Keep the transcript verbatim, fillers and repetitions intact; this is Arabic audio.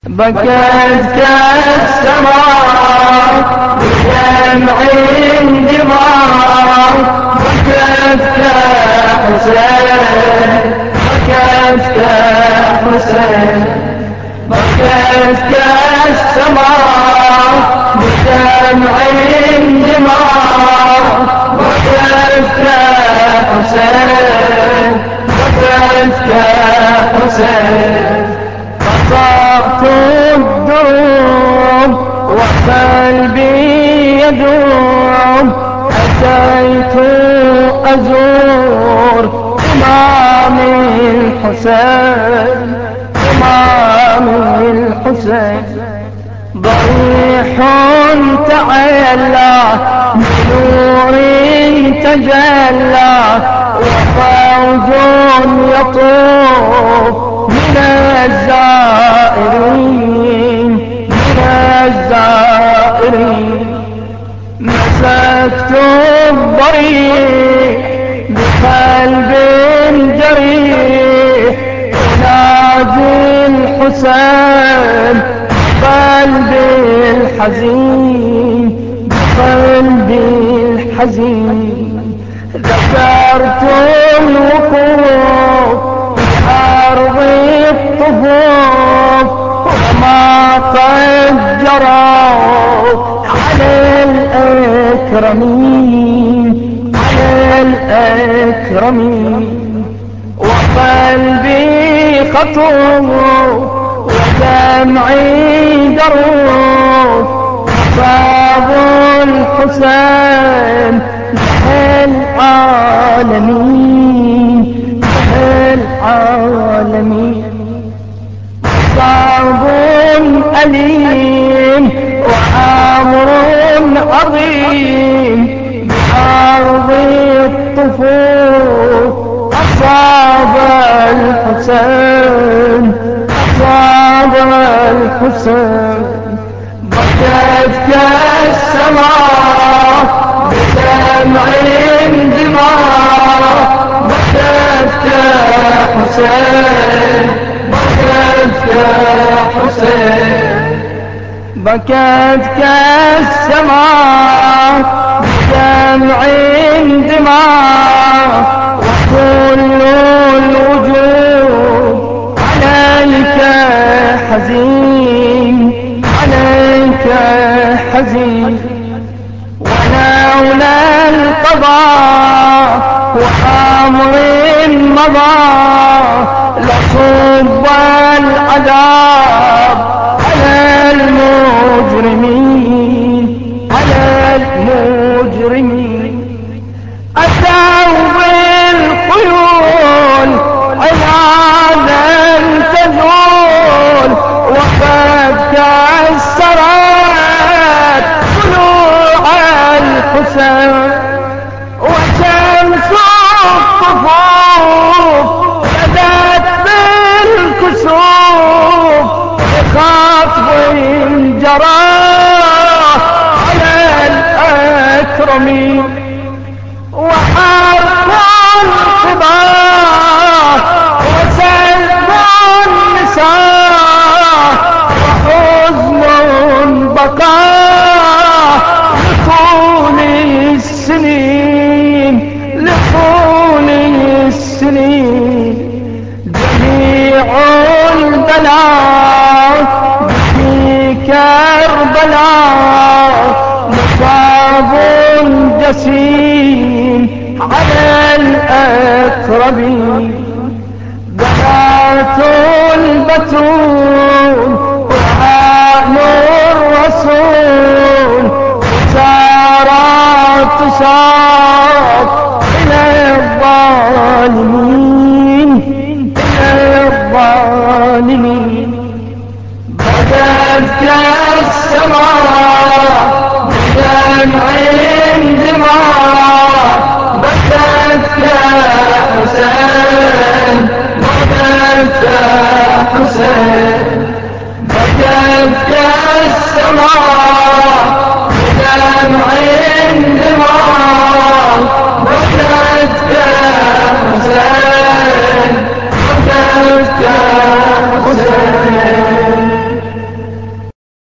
بكت كالسماء بدمع دماء، بكت كحسين بكت كحسين، بكت كالسماء بدمع دماء، بكت كحسين بكت كحسين. قطعت الدروب وقلبي يدوم، أتيت أزور إمام الحسين إمام الحسين. ضريح تعلى بنور تجلى، وفوج يطوف من الزائرين من الزائرين. مسكت الضريح بقلب جريح، أنادي الحسين بقلبي الحزين بقلبي الحزين. ذكرت الوقوف بأرض الطفوف، وما قد جروا على الأكرمين على الأكرمين. وقلبي خطوف ودمعي دروف، صاب الحسين العالمين العالمين. صعب أليم وأمر عظيم، بأرض الطفوف أصاب الحسين أصاب الحسين. بكت كالسماء بدمع دماء، بكت كحسين بكت كحسين. بكت كالسماء بدمع دماء، وكل الوجود عليك حزين عليك حزين. ولولا القضاء وأمر مضى، لصب العذاب على المجرمين على المجرمين. أتوا بالخيول عنادا تزول، وقد كسرت طلوع الحسين. وشمس الطفوف بدت بالكسوف، بخطب جرى على الأكرمين. وحرب القضاء وسلب النساء، وحزن بقاء لطول السنين لطول السنين. جميع البلاء في كربلاء، مصاب جسيم على الأكرمين. بنات البتول وآل الرسول، سارات تصاب إلى الظالمين إلى الظالمين. بدت كالسماء بدمع دماء، بكت كحسين بكت كحسين. بكت كالسماء بدمع